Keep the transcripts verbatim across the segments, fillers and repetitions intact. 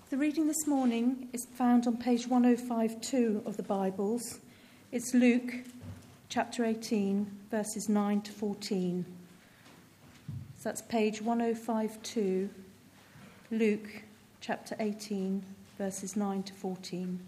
The reading this morning is found on page ten fifty-two of the Bibles. It's Luke chapter eighteen, verses nine to fourteen. So that's page ten fifty-two, Luke chapter eighteen, verses nine to fourteen.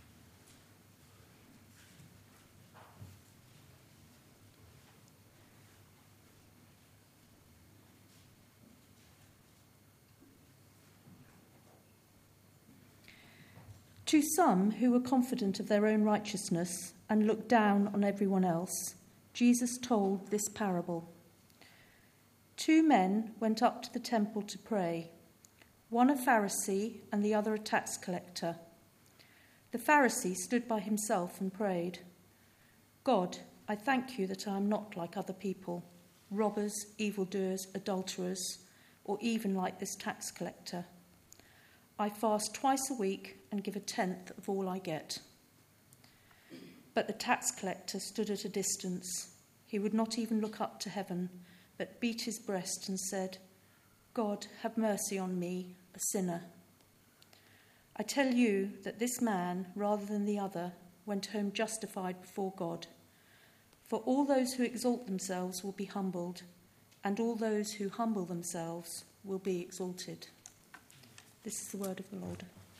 To some who were confident of their own righteousness and looked down on everyone else, Jesus told this parable. Two men went up to the temple to pray, one a Pharisee and the other a tax collector. The Pharisee stood by himself and prayed, "God, I thank you that I am not like other people, robbers, evildoers, adulterers, or even like this tax collector. I fast twice a week and give a tenth of all I get." But the tax collector stood at a distance. He would not even look up to heaven, but beat his breast and said, "God, have mercy on me, a sinner." I tell you that this man, rather than the other, went home justified before God. For all those who exalt themselves will be humbled, and all those who humble themselves will be exalted. This is the word of the Lord.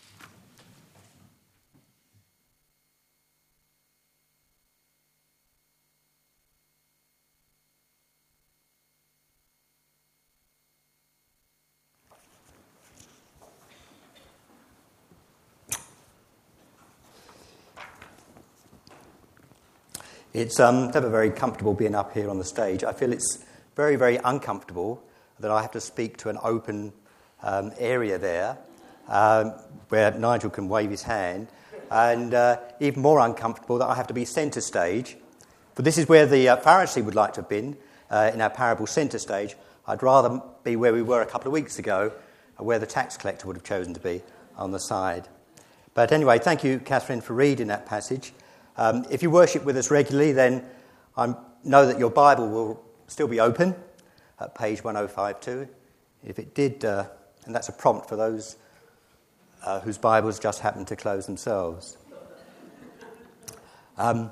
It's um, never very comfortable being up here on the stage. I feel it's very, very uncomfortable that I have to speak to an open um, area there um, where Nigel can wave his hand, and uh, even more uncomfortable that I have to be centre stage. But this is where the uh, Pharisee would like to have been uh, in our parable centre stage. I'd rather be where we were a couple of weeks ago, where the tax collector would have chosen to be, on the side. But anyway, thank you, Catherine, for reading that passage. Um, if you worship with us regularly, then I know that your Bible will still be open at page ten fifty-two. If it did, uh, and that's a prompt for those uh, whose Bibles just happen to close themselves. Um,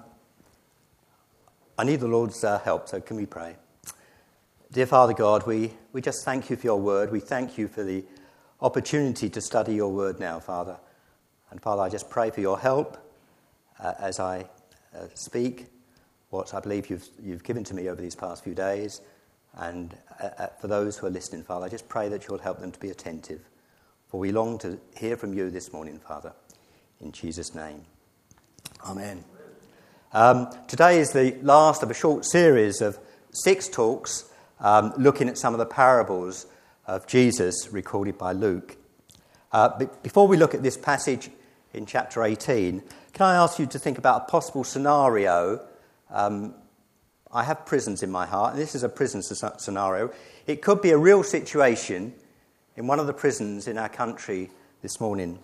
I need the Lord's uh, help, so can we pray? Dear Father God, we, we just thank you for your word. We thank you for the opportunity to study your word now, Father. And Father, I just pray for your help uh, as I uh, speak what I believe you've, you've given to me over these past few days. And uh, for those who are listening, Father, I just pray that you'll help them to be attentive. For we long to hear from you this morning, Father. In Jesus' name. Amen. Um, today is the last of a short series of six talks um, looking at some of the parables of Jesus recorded by Luke. Uh, but before we look at this passage in chapter eighteen, can I ask you to think about a possible scenario? Um, I have prisons in my heart, and this is a prison scenario. It could be a real situation in one of the prisons in our country this morning.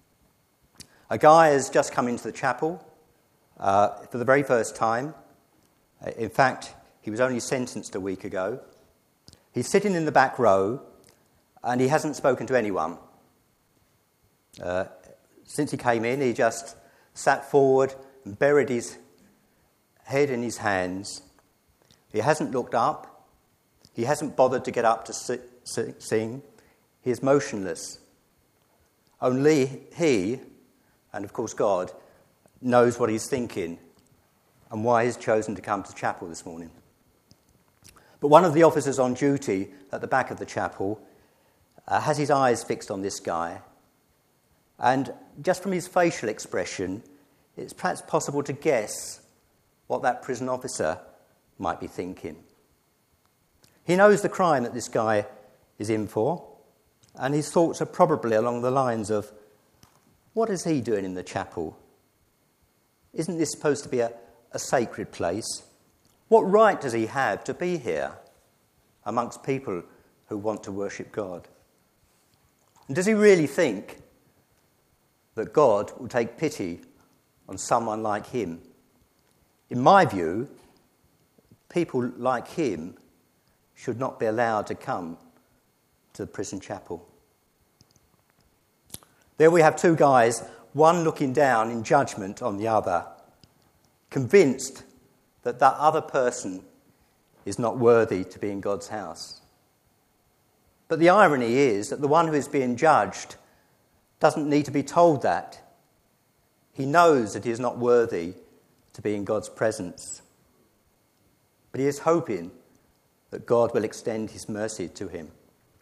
A guy has just come into the chapel uh, for the very first time. In fact, he was only sentenced a week ago. He's sitting in the back row, and he hasn't spoken to anyone. Uh, since he came in, he just sat forward and buried his head in his hands. He hasn't looked up. He hasn't bothered to get up to si- sing. He is motionless. Only he, and of course God, knows what he's thinking and why he's chosen to come to chapel this morning. But one of the officers on duty at the back of the chapel uh, has his eyes fixed on this guy. And just from his facial expression, it's perhaps possible to guess what that prison officer might be thinking. He knows the crime that this guy is in for, and his thoughts are probably along the lines of, what is he doing in the chapel? Isn't this supposed to be a, a sacred place? What right does he have to be here amongst people who want to worship God? And does he really think that God will take pity on someone like him? In my view, people like him should not be allowed to come to the prison chapel. There we have two guys, one looking down in judgment on the other, convinced that that other person is not worthy to be in God's house. But the irony is that the one who is being judged doesn't need to be told that. He knows that he is not worthy to be in God's presence. But he is hoping that God will extend his mercy to him.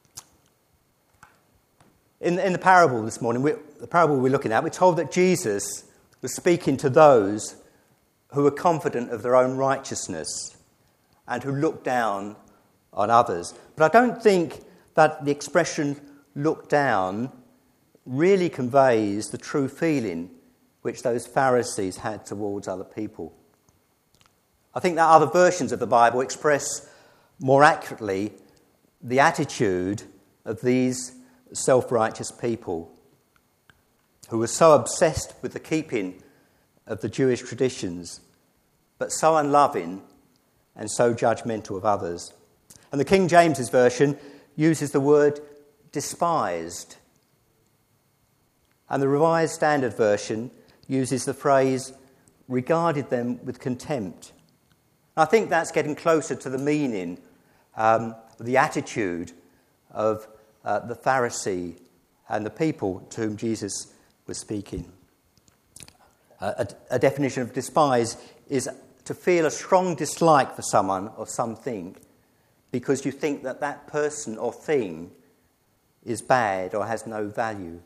In, in the parable this morning, we, the parable we're looking at, we're told that Jesus was speaking to those who were confident of their own righteousness and who looked down on others. But I don't think that the expression look down really conveys the true feeling which those Pharisees had towards other people. I think that other versions of the Bible express more accurately the attitude of these self-righteous people who were so obsessed with the keeping of the Jewish traditions, but so unloving and so judgmental of others. And the King James's version uses the word despised. And the Revised Standard Version uses the phrase regarded them with contempt. I think that's getting closer to the meaning, um, the attitude of uh, the Pharisee and the people to whom Jesus was speaking. Uh, a, a definition of despise is to feel a strong dislike for someone or something because you think that that person or thing is bad or has no value.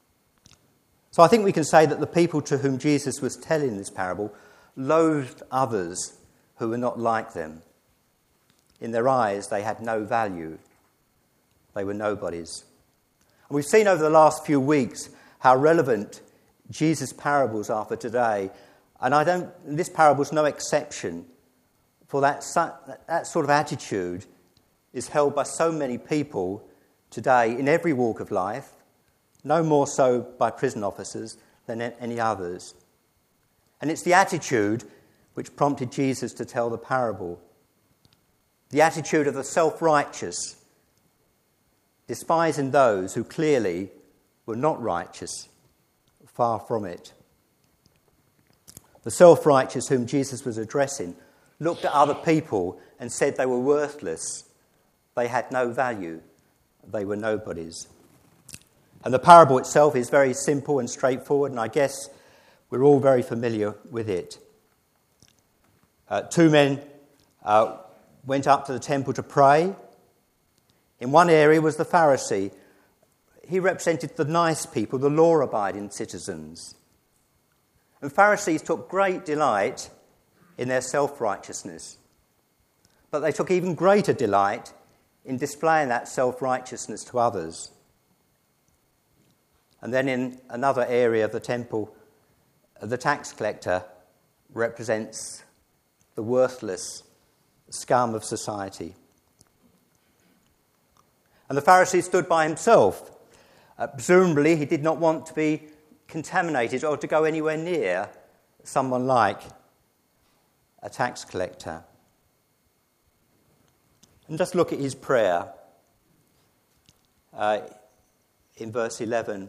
So I think we can say that the people to whom Jesus was telling this parable loathed others who were not like them. In their eyes, they had no value. They were nobodies. And we've seen over the last few weeks how relevant Jesus' parables are for today. And I don't. This parable is no exception, for that, that sort of attitude is held by so many people today in every walk of life, no more so by prison officers than any others. And it's the attitude which prompted Jesus to tell the parable. The attitude of the self-righteous, despising those who clearly were not righteous, far from it. The self-righteous whom Jesus was addressing looked at other people and said they were worthless, they had no value, they were nobodies. And the parable itself is very simple and straightforward, and I guess we're all very familiar with it. Uh, two men uh, went up to the temple to pray. In one area was the Pharisee. He represented the nice people, the law-abiding citizens. And Pharisees took great delight in their self-righteousness. But they took even greater delight in displaying that self-righteousness to others. And then in another area of the temple, the tax collector represents the worthless scum of society. And the Pharisee stood by himself. Uh, presumably, he did not want to be contaminated or to go anywhere near someone like a tax collector. And just look at his prayer uh, in verse eleven.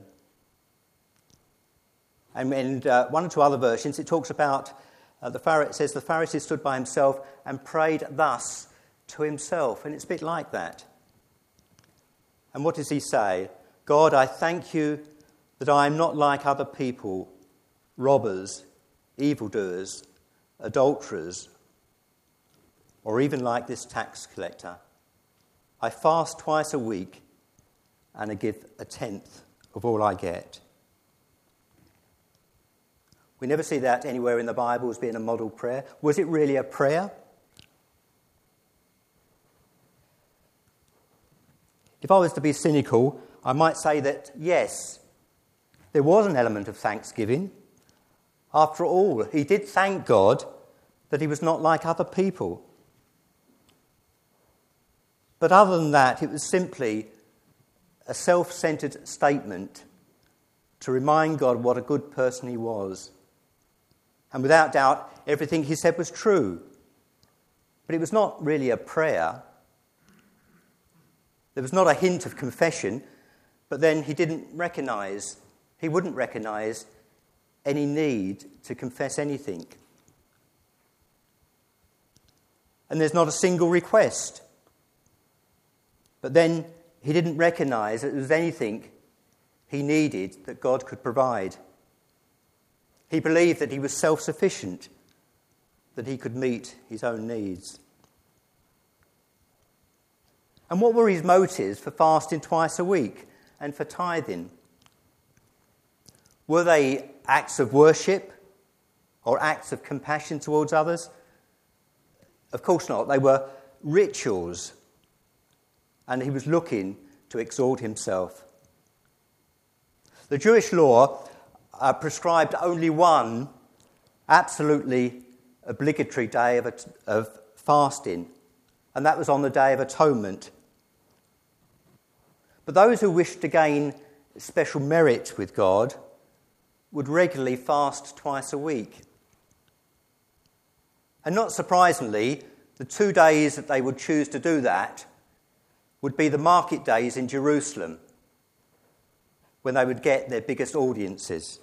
And in uh, one or two other versions, it talks about, uh, the Pharisee, it says, the Pharisee stood by himself and prayed thus to himself. And it's a bit like that. And what does he say? God, I thank you that I am not like other people, robbers, evildoers, adulterers, or even like this tax collector. I fast twice a week and I give a tenth of all I get. We never see that anywhere in the Bible as being a model prayer. Was it really a prayer? If I was to be cynical, I might say that, yes, there was an element of thanksgiving. After all, he did thank God that he was not like other people. But other than that, it was simply a self-centered statement to remind God what a good person he was. And without doubt, everything he said was true. But it was not really a prayer. There was not a hint of confession, but then he didn't recognise, he he wouldn't recognise any need to confess anything. And there's not a single request. But then he didn't recognise that there was anything he needed that God could provide. He believed that he was self-sufficient, that he could meet his own needs. And what were his motives for fasting twice a week and for tithing? Were they acts of worship or acts of compassion towards others? Of course not. They were rituals, and he was looking to exalt himself. The Jewish law uh, prescribed only one absolutely obligatory day of, of fasting, and that was on the Day of Atonement. But those who wished to gain special merit with God would regularly fast twice a week. And not surprisingly, the two days that they would choose to do that would be the market days in Jerusalem, when they would get their biggest audiences.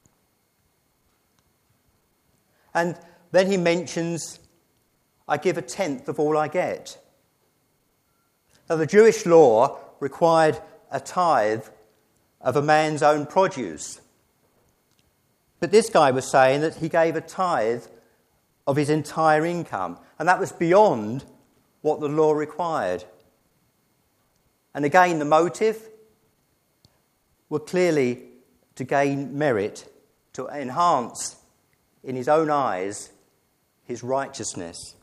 And then he mentions, I give a tenth of all I get. Now, the Jewish law required a tithe of a man's own produce. But this guy was saying that he gave a tithe of his entire income, and that was beyond what the law required. And again, the motive were clearly to gain merit, to enhance, in his own eyes, his righteousness.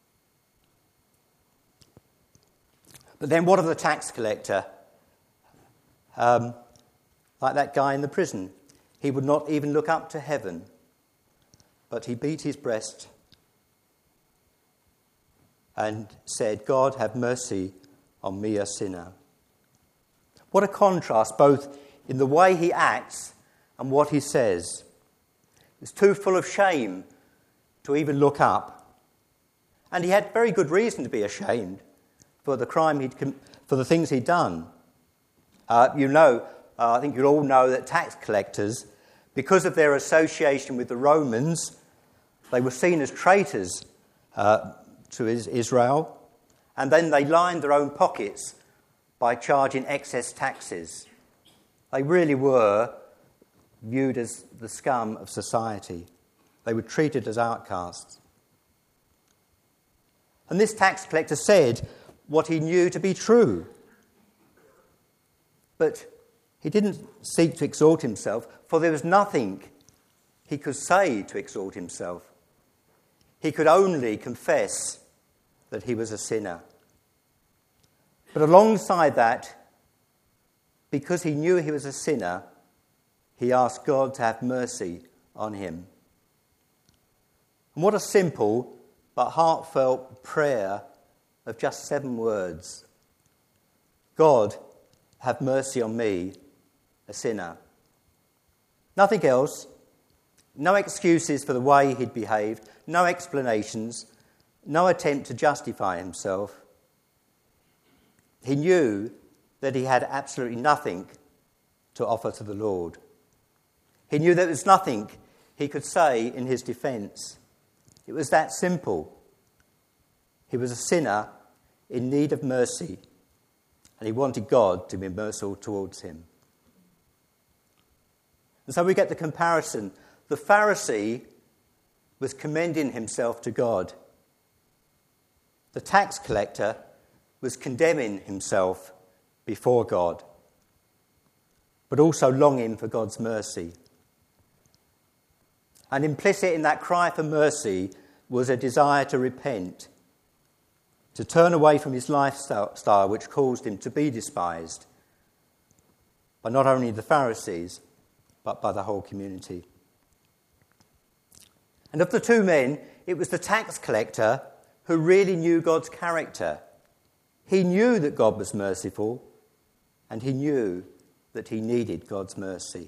But then what of the tax collector? Um, like that guy in the prison. He would not even look up to heaven, but he beat his breast and said, God, have mercy on me, a sinner. What a contrast, both in the way he acts and what he says. He's too full of shame to even look up. And he had very good reason to be ashamed for the crime he'd com- for the things he'd done. Uh, you know, uh, I think you'll all know that tax collectors, because of their association with the Romans, they were seen as traitors uh, to Israel, and then they lined their own pockets by charging excess taxes. They really were viewed as the scum of society. They were treated as outcasts. And this tax collector said what he knew to be true. But he didn't seek to exalt himself, for there was nothing he could say to exalt himself. He could only confess that he was a sinner. But alongside that, because he knew he was a sinner, he asked God to have mercy on him. And what a simple but heartfelt prayer of just seven words. God, have mercy on me, a sinner. Nothing else. No excuses for the way he'd behaved. No explanations. No attempt to justify himself. He knew that he had absolutely nothing to offer to the Lord. He knew there was nothing he could say in his defence. It was that simple. He was a sinner in need of mercy, and he wanted God to be merciful towards him. And so we get the comparison. The Pharisee was commending himself to God. The tax collector was condemning himself before God, but also longing for God's mercy. And implicit in that cry for mercy was a desire to repent, to turn away from his lifestyle which caused him to be despised by not only the Pharisees, but by the whole community. And of the two men, it was the tax collector who really knew God's character. He knew that God was merciful, and he knew that he needed God's mercy.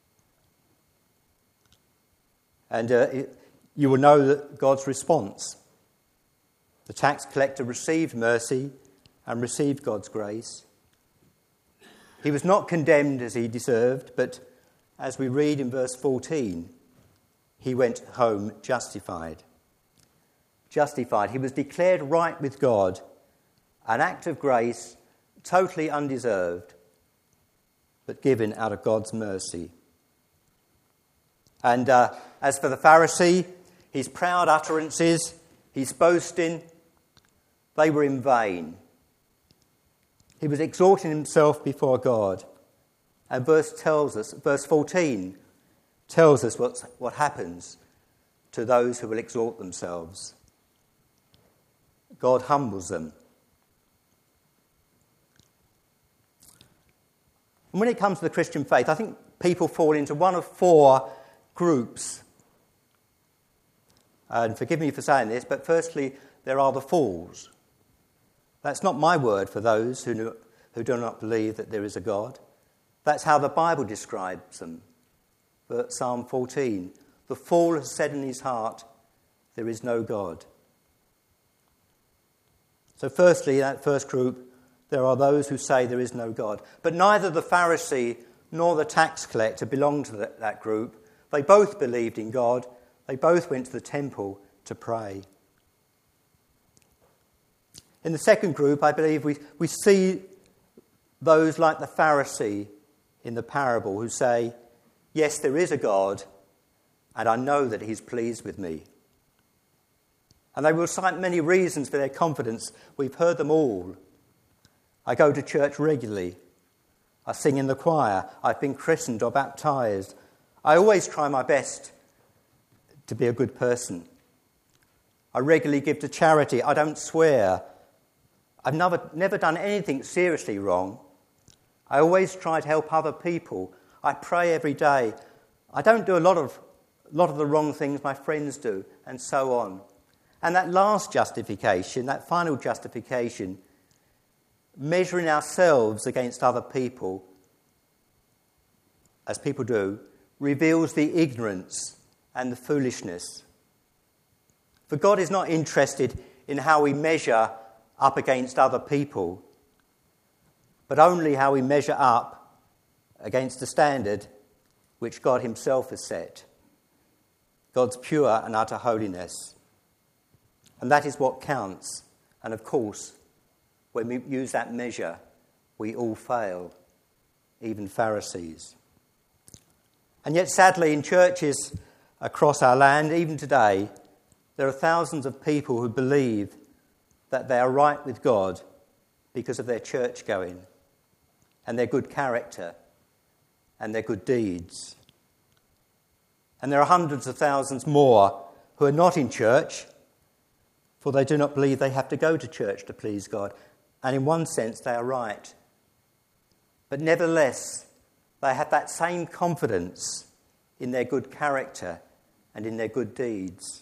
And uh, it, you will know that God's response. The tax collector received mercy and received God's grace. He was not condemned as he deserved, but as we read in verse fourteen, he went home justified. Justified. He was declared right with God, an act of grace, totally undeserved, but given out of God's mercy. And uh, as for the Pharisee, his proud utterances, his boasting, they were in vain. He was exalting himself before God. And verse tells us, verse fourteen tells us what's, what happens to those who will exalt themselves. God humbles them. And when it comes to the Christian faith, I think people fall into one of four groups. And forgive me for saying this, but firstly, there are the fools. That's not my word for those who, know, who do not believe that there is a God. That's how the Bible describes them. Psalm fourteen, the fool has said in his heart, there is no God. So firstly, that first group, there are those who say there is no God. But neither the Pharisee nor the tax collector belonged to that, that group. They both believed in God. They both went to the temple to pray. In the second group, I believe we, we see those like the Pharisee in the parable who say, yes, there is a God, and I know that he's pleased with me. And they will cite many reasons for their confidence. We've heard them all. I go to church regularly. I sing in the choir. I've been christened or baptised. I always try my best to be a good person. I regularly give to charity. I don't swear. I've never, never done anything seriously wrong. I always try to help other people. I pray every day. I don't do a lot of, lot of the wrong things my friends do, and so on. And that last justification, that final justification, measuring ourselves against other people, as people do, reveals the ignorance and the foolishness. For God is not interested in how we measure up against other people, but only how we measure up against the standard which God himself has set. God's pure and utter holiness. And that is what counts. And of course, when we use that measure, we all fail, even Pharisees. And yet, sadly, in churches across our land, even today, there are thousands of people who believe that they are right with God because of their church going and their good character and their good deeds. And there are hundreds of thousands more who are not in church, for they do not believe they have to go to church to please God. And in one sense, they are right. But nevertheless, they have that same confidence in their good character and in their good deeds.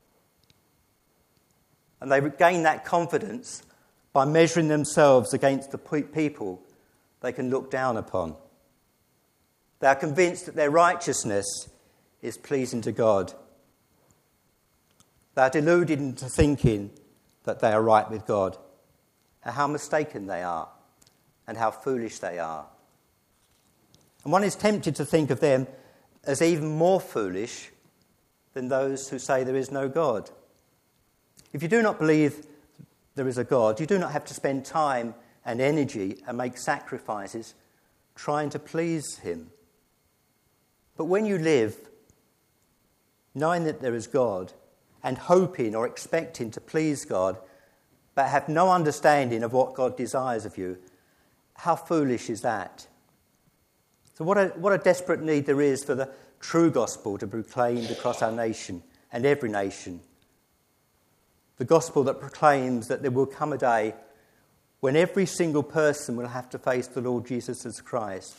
And they gain that confidence by measuring themselves against the people they can look down upon. They are convinced that their righteousness is pleasing to God. They are deluded into thinking that they are right with God, and how mistaken they are, and how foolish they are. And one is tempted to think of them as even more foolish than those who say there is no God. If you do not believe there is a God, you do not have to spend time and energy and make sacrifices trying to please him. But when you live knowing that there is God and hoping or expecting to please God, but have no understanding of what God desires of you, how foolish is that? So what a, what a desperate need there is for the true gospel to be proclaimed across our nation and every nation. The gospel that proclaims that there will come a day when every single person will have to face the Lord Jesus as Christ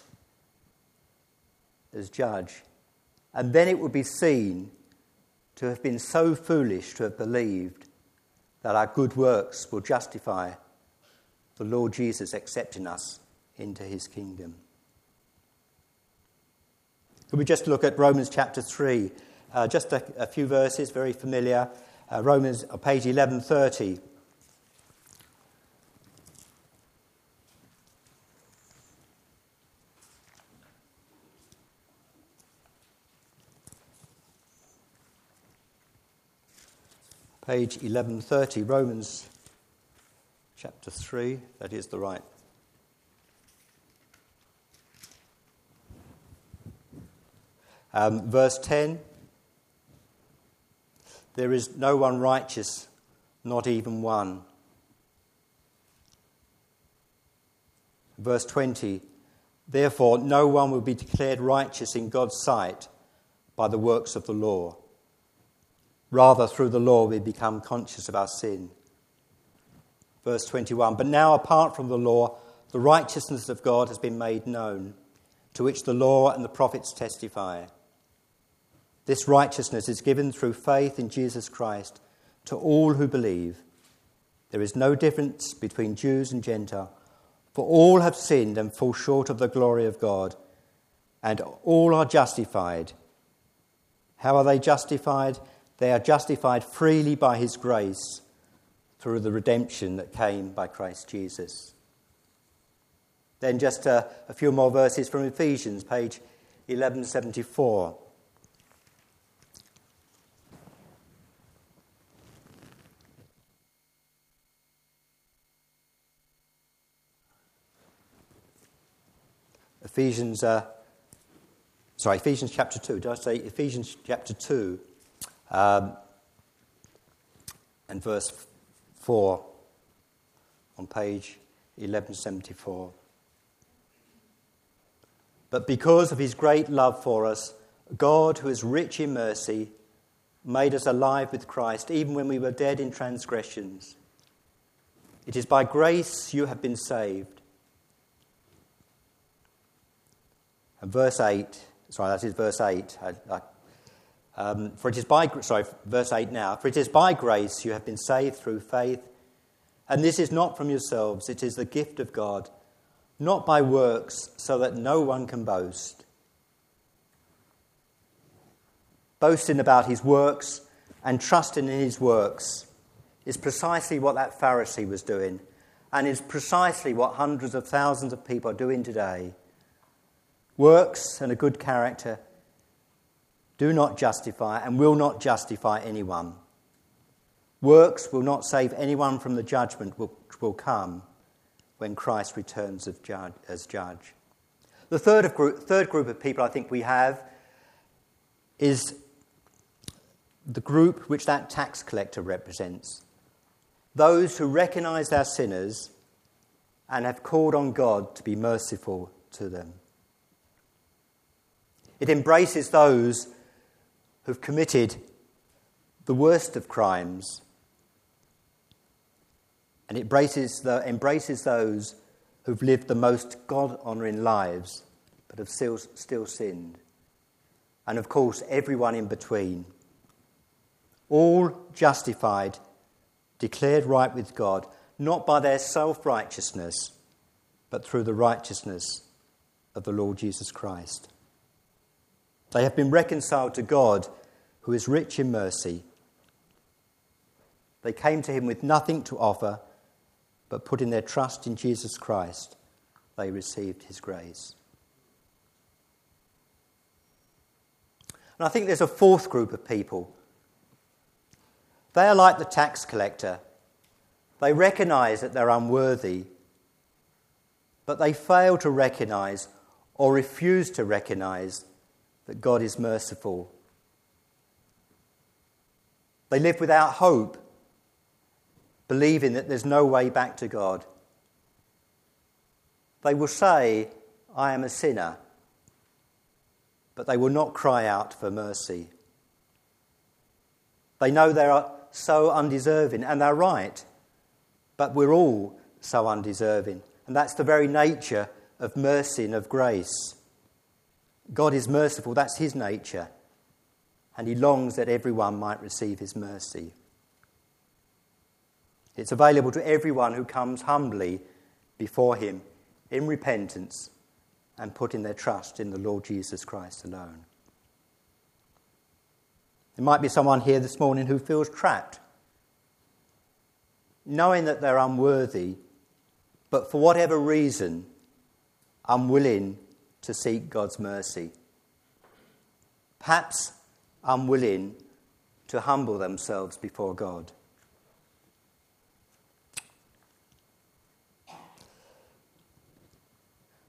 as judge. And then it will be seen to have been so foolish to have believed that our good works will justify the Lord Jesus accepting us into his kingdom. Could we just look at Romans chapter three? Uh, just a, a few verses, very familiar. Uh, Romans, uh, page eleven thirty. Page eleven thirty, Romans chapter three, that is the right. Um, verse ten, there is no one righteous, not even one. Verse twenty, therefore no one will be declared righteous in God's sight by the works of the law. Rather, through the law we become conscious of our sin. Verse twenty-one, but now apart from the law, the righteousness of God has been made known, to which the law and the prophets testify. This righteousness is given through faith in Jesus Christ to all who believe. There is no difference between Jews and Gentile, for all have sinned and fall short of the glory of God, and all are justified. How are they justified? They are justified freely by his grace through the redemption that came by Christ Jesus. Then just a, a few more verses from Ephesians, page eleven seventy-four. Ephesians, uh, sorry, Ephesians chapter two. Did I say Ephesians chapter two um, and verse four on page eleven seventy-four? But because of his great love for us, God, who is rich in mercy, made us alive with Christ, even when we were dead in transgressions. It is by grace you have been saved. And verse eight, sorry, that is verse eight. I, I, um, for it is by, sorry, verse eight now. For it is by grace you have been saved through faith, and this is not from yourselves, it is the gift of God, not by works, so that no one can boast. Boasting about his works and trusting in his works is precisely what that Pharisee was doing, and is precisely what hundreds of thousands of people are doing today. Works and a good character do not justify and will not justify anyone. Works will not save anyone from the judgment which will come when Christ returns as judge. The third, of group, third group of people I think we have is the group which that tax collector represents. Those who recognise their sinners and have called on God to be merciful to them. It embraces those who've committed the worst of crimes, and it embraces, the, embraces those who've lived the most God-honouring lives but have still, still sinned. And of course, everyone in between. All justified, declared right with God, not by their self-righteousness, but through the righteousness of the Lord Jesus Christ. They have been reconciled to God, who is rich in mercy. They came to him with nothing to offer, but putting their trust in Jesus Christ, they received his grace. And I think there's a fourth group of people. They are like the tax collector. They recognise that they're unworthy, but they fail to recognise or refuse to recognise that God is merciful. They live without hope, believing that there's no way back to God. They will say, I am a sinner, but they will not cry out for mercy. They know they are so undeserving, and they're right, but we're all so undeserving. And that's the very nature of mercy and of grace. God is merciful, that's his nature, and he longs that everyone might receive his mercy. It's available to everyone who comes humbly before him in repentance and putting their trust in the Lord Jesus Christ alone. There might be someone here this morning who feels trapped, knowing that they're unworthy, but for whatever reason, unwilling to seek God's mercy. Perhaps unwilling to humble themselves before God.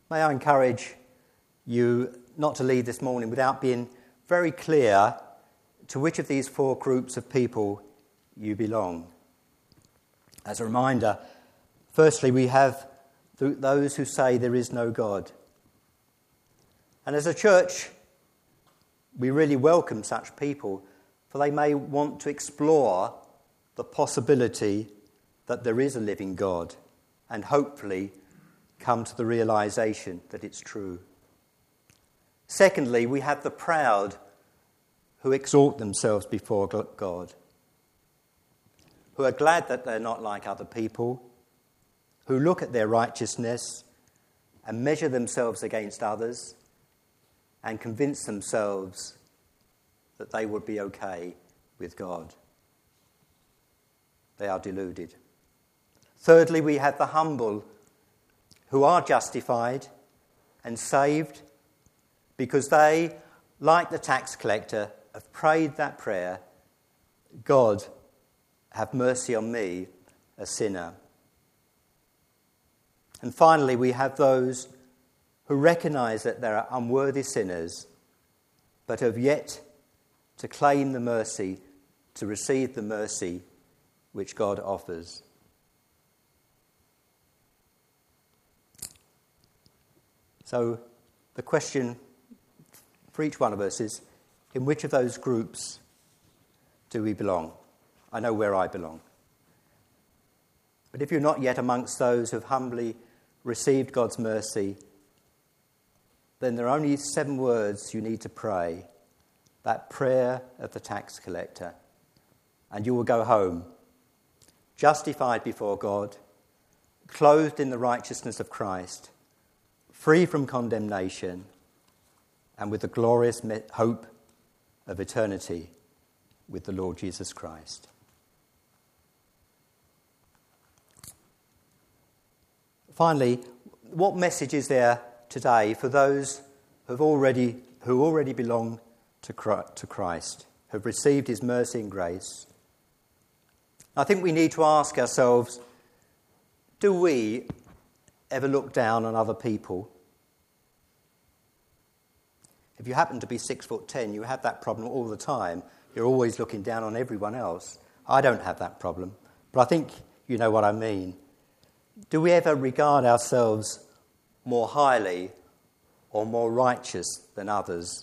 may I encourage you not to leave this morning without being very clear to which of these four groups of people you belong. As a reminder, firstly, we have those who say there is no God. And as a church, we really welcome such people, for they may want to explore the possibility that there is a living God and hopefully come to the realization that it's true. Secondly, we have the proud who exalt themselves before God, who are glad that they're not like other people, who look at their righteousness and measure themselves against others and convince themselves that they would be okay with God. They are deluded. Thirdly, we have the humble who are justified and saved because they, like the tax collector, have prayed that prayer, God, have mercy on me, a sinner. And finally, we have those who recognise that they are unworthy sinners, but have yet to claim the mercy, to receive the mercy which God offers. So the question for each one of us is, in which of those groups do we belong? I know where I belong. But if you're not yet amongst those who have humbly received God's mercy, then there are only seven words you need to pray, that prayer of the tax collector, and you will go home, justified before God, clothed in the righteousness of Christ, free from condemnation, and with the glorious hope of eternity with the Lord Jesus Christ. Finally, what message is there today for those who've already, who already belong to Christ, who have received his mercy and grace? I think we need to ask ourselves, do we ever look down on other people? If you happen to be six foot ten, you have that problem all the time. You're always looking down on everyone else. I don't have that problem, but I think you know what I mean. Do we ever regard ourselves more highly or more righteous than others?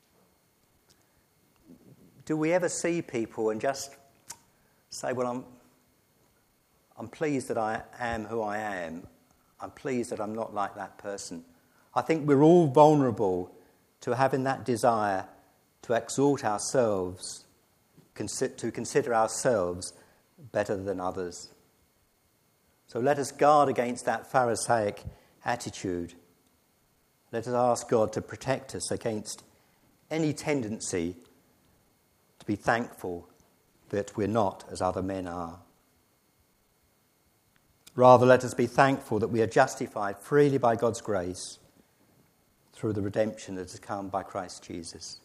Do we ever see people and just say, well, I'm, I'm pleased that I am who I am. I'm pleased that I'm not like that person. I think we're all vulnerable to having that desire to exalt ourselves, to consider ourselves better than others. So let us guard against that Pharisaic attitude. Let us ask God to protect us against any tendency to be thankful that we're not as other men are. Rather, let us be thankful that we are justified freely by God's grace through the redemption that has come by Christ Jesus.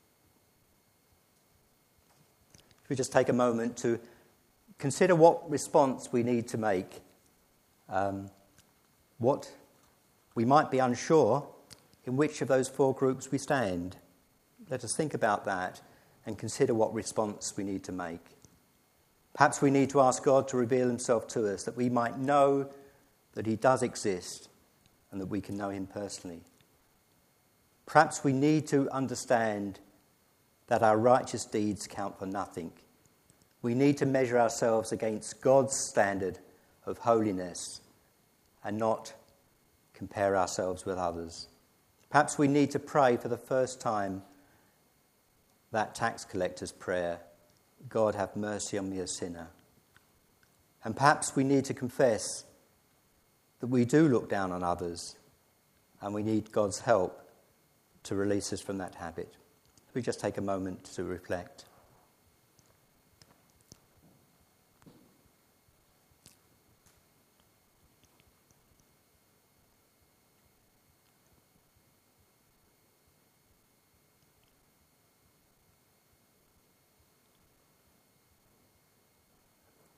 If we just take a moment to consider what response we need to make, um, what we might be unsure in which of those four groups we stand. Let us think about that and consider what response we need to make. Perhaps we need to ask God to reveal himself to us, that we might know that he does exist and that we can know him personally. Perhaps we need to understand that our righteous deeds count for nothing. We need to measure ourselves against God's standard of holiness and not compare ourselves with others. Perhaps we need to pray for the first time that tax collector's prayer, God have mercy on me, a sinner. And perhaps we need to confess that we do look down on others and we need God's help to release us from that habit. We just take a moment to reflect.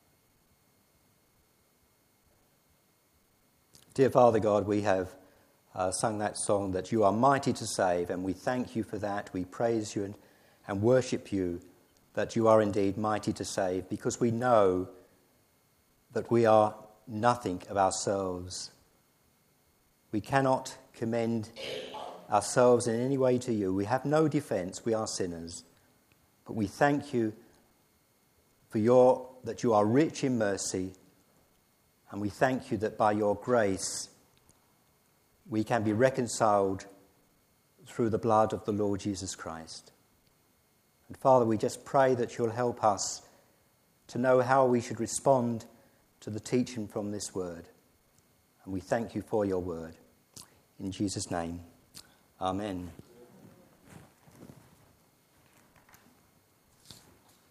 Dear Father God, we have uh, sung that song that you are mighty to save, and we thank you for that. We praise you and, and worship you that you are indeed mighty to save, because we know that we are nothing of ourselves. We cannot commend ourselves in any way to you. We have no defence. We are sinners. But we thank you for your that you are rich in mercy, and we thank you that by your grace we can be reconciled through the blood of the Lord Jesus Christ. And Father, we just pray that you'll help us to know how we should respond to the teaching from this word. And we thank you for your word. In Jesus' name, amen.